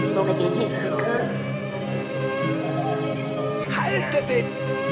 Go making hits, nigga. Haltet!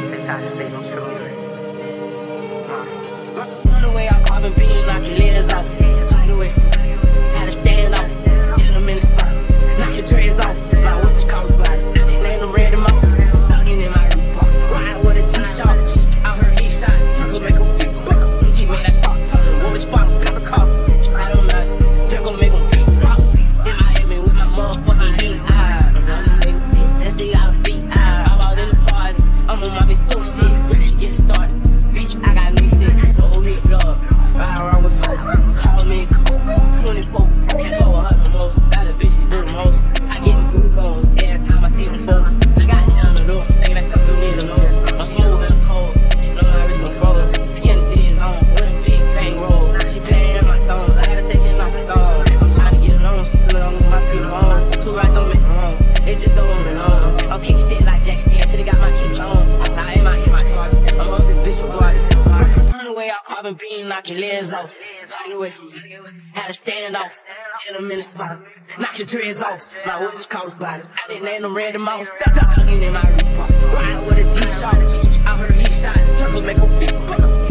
Run away, I'm carving beans, knock your legs off. Run away, had to stand off. In a minute spot, knock your dreads off. My what you call about it? They name them red mouth. Talking in my Reebok, riding with a T-shirt. I heard he shot, Draco make a big buck. He made that shot, what was spot, got a car. I don't mess, Draco make a big buck. In Miami with my motherfucking heat. Since they got a feet, I'm out in the party. I'm on my bitch do shit, ready to get started. Bitch, I got new shit, no hit blood. Ride around with folk, call me cold. 24, can't go 100 more. That a bitch, she do the most. I get the good on every time I see them folks. I got the underdog, think that's something you need to know. I'm smooth and cold, she know my wrist on forward. Skinny jeans on, with a big bang roll. She paying my songs, I gotta take it off the dog. I'm trying to get along, she feel on my people on. Two rights don't make me wrong, they just don't me on. I'm kicking shit like Jack Stan till they got my kicks on. I ain't my target, I'm up this bitch with artists. Run away, I'm carving beans, knock your legs off. Run away, had to stand off. In a minute spot, knock your dreads off. My what just called about it? I didn't name them red mouth. Talking in my Reebok, riding with a T-shirt. I heard he shot, Draco make a big buck.